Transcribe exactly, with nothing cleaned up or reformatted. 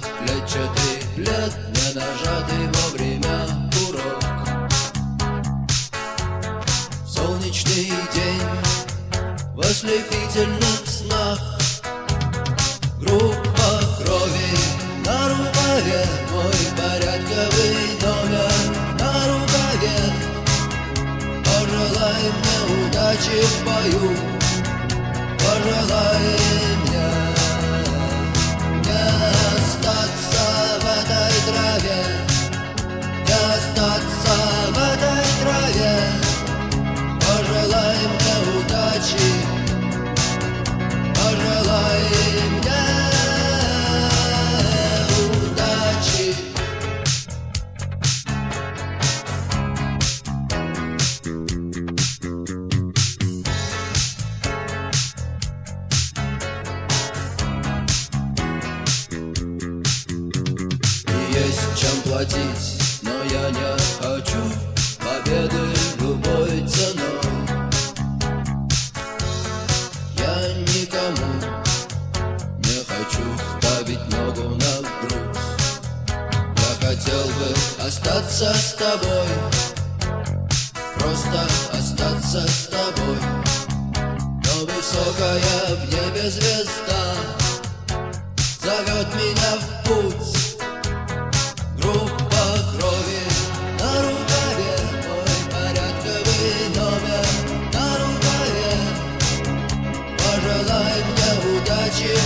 Клетчатый плед, не нажатый вовремя курок. Солнечный день в ослепительных снах. Группа крови на рукаве, мой порядковый номер на рукаве. Пожелай мне удачи в бою, пожелай мне не остаться в этой траве, не остаться в этой траве. Пожелай мне удачи, пожелай мне удачи. Есть чем платить, но я не хочу победы любой ценой. Я никому не хочу ставить ногу на грудь. Я хотел бы остаться с тобой, просто остаться с тобой. Но высокая в небе звезда зовет меня в путь. Группа крови на рукаве, мой порядковый номер на рукаве. Пожелай мне удачи